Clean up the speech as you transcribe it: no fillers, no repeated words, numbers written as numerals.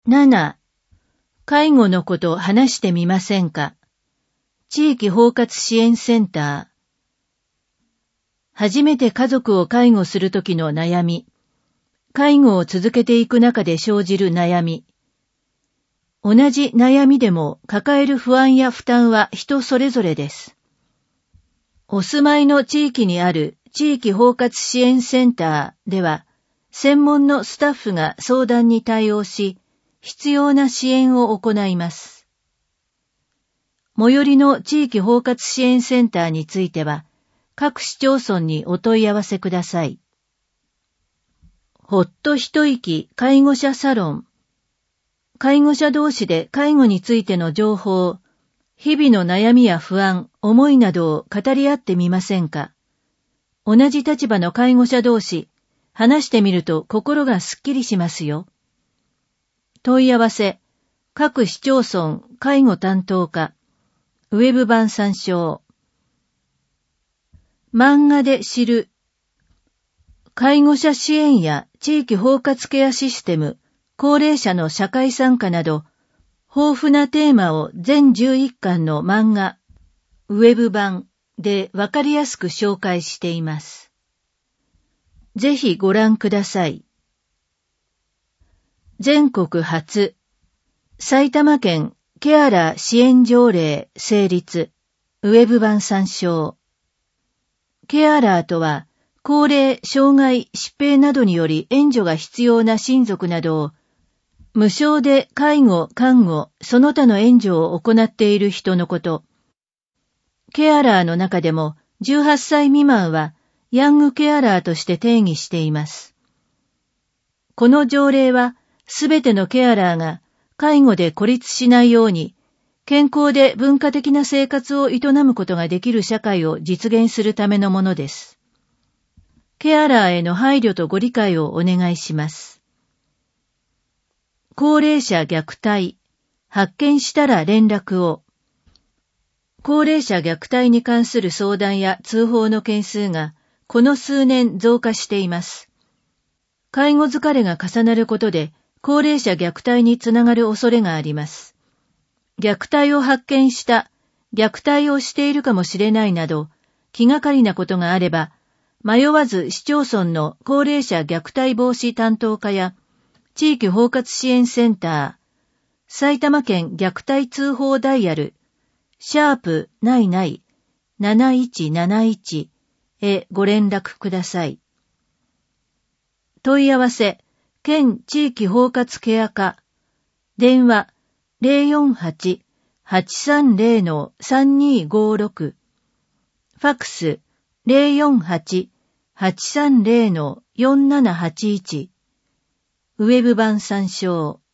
7. 介護のこと話してみませんか？地域包括支援センター。初めて家族を介護するときの悩み。介護を続けていく中で生じる悩み。同じ悩みでも抱える不安や負担は人それぞれです。お住まいの地域にある地域包括支援センターでは、専門のスタッフが相談に対応し、必要な支援を行います。最寄りの地域包括支援センターについては、各市町村にお問い合わせください。ほっと一息介護者サロン。介護者同士で介護についての情報、日々の悩みや不安、思いなどを語り合ってみませんか？同じ立場の介護者同士、話してみると心がすっきりしますよ。問い合わせ、各市町村介護担当課、ウェブ版参照。漫画で知る。介護者支援や地域包括ケアシステム、高齢者の社会参加など、豊富なテーマを全11巻の漫画、ウェブ版でわかりやすく紹介しています。ぜひご覧ください。全国初、埼玉県ケアラー支援条例成立、ウェブ版参照。ケアラーとは、高齢、障害、疾病などにより援助が必要な親族などを、無償で介護、看護、その他の援助を行っている人のこと。ケアラーの中でも18歳未満はヤングケアラーとして定義しています。この条例はすべてのケアラーが介護で孤立しないように健康で文化的な生活を営むことができる社会を実現するためのものです。ケアラーへの配慮とご理解をお願いします。高齢者虐待、発見したら連絡を。高齢者虐待に関する相談や通報の件数がこの数年増加しています。介護疲れが重なることで高齢者虐待につながる恐れがあります。虐待を発見した、虐待をしているかもしれないなど気がかりなことがあれば、迷わず市町村の高齢者虐待防止担当課や地域包括支援センター、埼玉県虐待通報ダイヤル、#7171へご連絡ください。問い合わせ、県地域包括ケア課、電話 048-830-3256、ファックス 048-830-4781、ウェブ版参照。